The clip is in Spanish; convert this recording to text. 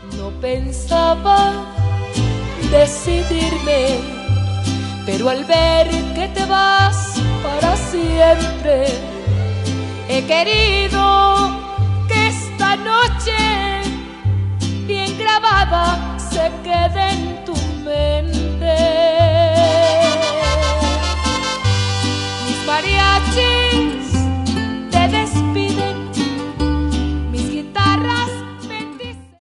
No pensaba decidirme, pero al ver que te vas para siempre, he querido que esta noche